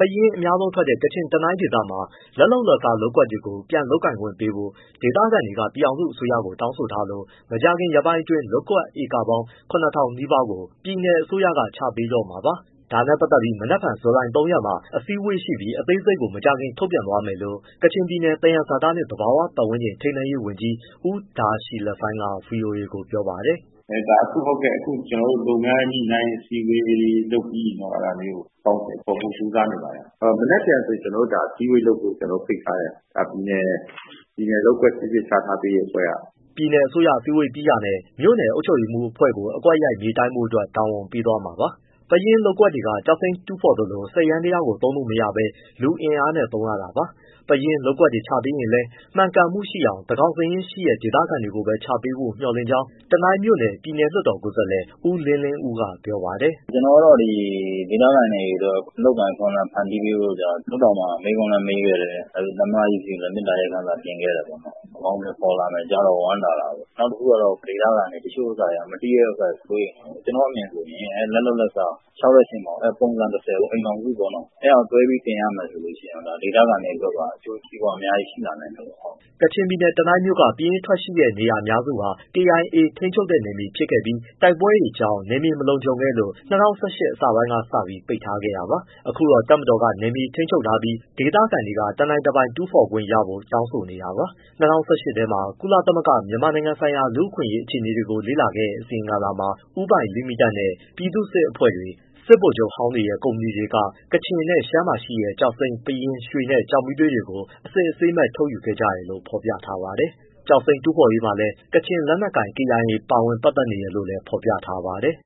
ယင်းအများဆုံးထွက်တဲ့ ကချင်တနိုင်းဒေသမှာ လက်လုပ်လက်စားလုပ်ကွက်တွေကို ပြန်လုပ်ကိုင်ခွင့်ပေးဖို့ ဒေသခံတွေက ပြည်ထောင်စုအစိုးရကို တောင်းဆိုထားလို့ မကြာခင်ရက်ပိုင်းအတွင်း လုပ်ကွက်ဧကပေါင်း ၇,၀၀၀ နီးပါးကို ပြည်နယ်အစိုးရက ချပေးတော့မှာပါ။ ဒါနဲ့ပတ်သက်ပြီး မနက်ဖြန် ဇူလိုင် ၃ ရက်မှာ အစည်းအဝေးရှိပြီး အသေးစိတ်ကို မကြာခင်ထုတ်ပြန်သွားမယ်လို့ ကချင်ပြည်နယ် သယံဇာတနှင့် သဘာဝပတ်ဝန်းကျင် ထိန်းသိမ်းရေးဝန်ကြီး ဦးဒါရှီလဆိုင်းက ဗွီအိုအေကို ပြောပါတယ်။ “အခုကျနော်တို့ လုပ်ငန်းညှိနှိုင်းအစည်းအဝေးလုပ်ပြီးရင်တော့ အဲဒါလေးကို အကောင်အထည်ဖော်ဖို့ ကြိုးစားနေပါတယ်။ မနက်ဖြန်ဆိုရင် ကျနော်တို့ အစည်းအဝေးလုပ်ဖို့ ဖိတ်ထားတယ်။ ပြည်နယ်လုပ်ကွက် စိစစ်ချထားပေးရေးအဖွဲ့က။ ” ပြည်နယ်အစိုးရ အစည်းအဝေးပြီးတာနဲ့ မြို့နယ်အုပ်ချုပ်ရေးမှူးအဖွဲ့ကို အကွက်ရိုက်မြေတိုင်းဖို့အတွက် တာဝန်ပေးသွားမှာပါ။ ပယင်းလုပ်ကွက်တွေက ကျောက်စိမ်းတူးဖော်သလို စက်ယန္တရားကို သုံးလို့မရဘဲ လူအင်အားနဲ့ သုံးရတာပါ။ ပယင်းလုပ်ကွက်တွေ ချပေးရင်လည်း မှန်ကန်မှုရှိအောင် သန်းခေါင်စာရင်းရှိတဲ့ ဒေသခံတွေကိုပဲ ချပေးဖို့ မျှော်လင့်ကြောင်း တနိုင်းမြို့နယ် ပြည်နယ်လွှတ်တော်ကိုယ်စားလှယ် ဦးလင်းလင်းဦးက ပြောပါတယ်။ “ကျနော်ကတော့ ဒေသခံတွေအတွက် အလုပ်အကိုင်အခွင့်အလမ်း ဖန်တီးပေးဖို့ လွှတ်တော်မှာ မေးခွန်းလည်းမေးခဲ့တယ်၊ သမ္မတကြီးဆီလည်း မေတ္တာရပ်ခံစာတင်ခဲ့တယ်ပေါ့နော်။ အကောင်အထည်ဖော်လာမယ်ကြားတော့ ဝမ်းသာတာပေါ့။ နောက်တခုကတော့ ဒေသခံတွေ တချို့ဥစ္စာတွေက မသိတဲ့ဥစ္စာတွေ စိုးရိမ်တယ်။ ကျနော့်အမြင်ဆိုရင် လက်လုပ်လက်စား လျှောက်တဲ့အချိန်မှာ ပုံစံ ၁၀ ကို အိမ်ထောင်စုပေါ့နော် အဲဒါကိုတွဲပြီးတင်ရမယ်ဆိုရင် ဒေသခံတွေအတွက်ပါ အကျိုးစီးပွား အများကြီးရှိလာနိုင်တယ်ပေါ့။ ” ကချင်ပြည်နယ် တနိုင်းမြို့က ပယင်းထွက်ရှိတဲ့နေရာအများစုဟာ KIA ထိန်းချုပ်တဲ့နယ်မြေဖြစ်ခဲ့ပြီး တိုက်ပွဲတွေကြောင့် နယ်မြေမလုံခြုံခဲ့လို့ ၂၀၁၈ အစပိုင်းကစပြီး ပိတ်ထားခဲ့တာပါ။ အခုတော့ တပ်မတော်က နယ်မြေထိန်းချုပ်ထားပြီး ဒေသခံတွေက တနိုင်တပိုင်တူးဖော်ခွင့်ရဖို့ တောင်းဆိုနေတာပါ။ ၂၀၁၈ ထဲမှာ ကုလသမဂ္ဂ မြန်မာနိုင်ငံဆိုင်ရာ လူ့အခွင့်အရေးအခြေအနေတွေကို လေ့လာခဲ့တဲ့ အစီရင်ခံစာမှာ ဦးပိုင်လိမိတက်နဲ့ ပြည်သူ့စစ်အဖွဲ့တွေ၊ စစ်ဗိုလ်ချုပ်ဟောင်းတွေရဲ့ ကုမ္ပဏီတွေက ကချင်နဲ့ ရှမ်းမှာရှိတဲ့ ကျောက်စိမ်း၊ ပယင်း၊ ရွှေနဲ့ ကျောက်မီးသွေးတွေကို အစစ်အဆေးမဲ့ ထုတ်ယူခဲ့ကြတယ်လို့ ဖော်ပြထားပါတယ်။ ကျောက်စိမ်းတူးဖော်ရေးမှာလည်း ကချင်လက်နက်ကိုင် KIA ပါဝင်ပတ်သက်နေတယ်လို့လည်း ဖော်ပြထားပါတယ်။